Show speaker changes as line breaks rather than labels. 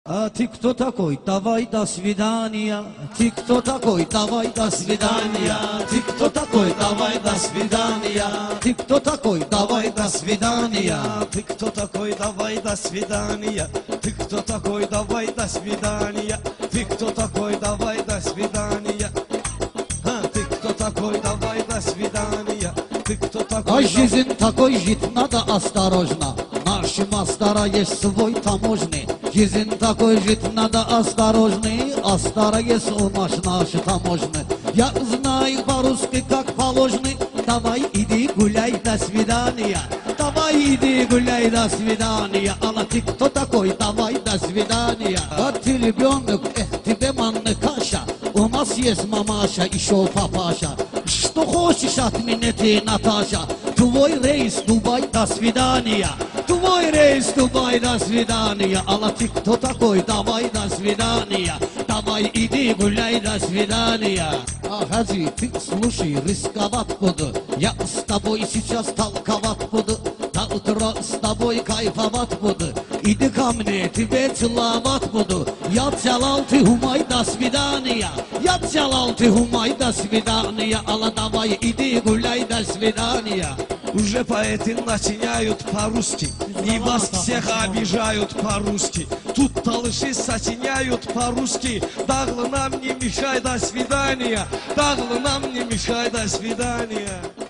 А ты кто такой? Давай до свидания. Ты кто такой? Давай до свидания. Ты кто такой? Давай до свидания. Ты кто такой? Давай до свидания.
Ты кто такой? Давай до свидания. Ты кто такой? Давай до свидания. Ты кто такой? Давай до свидания. Ты кто такой? Давай до свидания. Ты кто такой?
А жизнь такой жить надо осторожно. Наши мастера есть свой таможный. Жизнь такой жить надо осторожный. А старая есть у нас наши таможны. Я знаю по-русски как положено. Давай иди гуляй, до свидания. Давай иди гуляй, до свидания. А ты кто такой? Давай до свидания. А ты ребенок, тебе манна каша. У нас есть мамаша, еще папаша. Что хочешь от меня ты, Наташа? Твой рейс, Дубай, до свидания. Твой рейс, Дубай, до свидания. А ты кто такой? Давай до свидания. Давай иди гуляй, до свидания. Хаджи, ты слушай, рисковать буду. Я с тобой сейчас толковать буду. До утра с тобой кайфовать буду. Иди ко мне, тебе целовать буду. Я целал, ты умай, до свидания. Я целал, ты умай, до свидания. Алла, давай иди гуляй, до свидания.
Уже поэты начиняют по-русски, и вас всех обижают по-русски. Тут талыши сочиняют по-русски. Даглы нам не мешай, до свидания. Даглы нам не мешай, до свидания.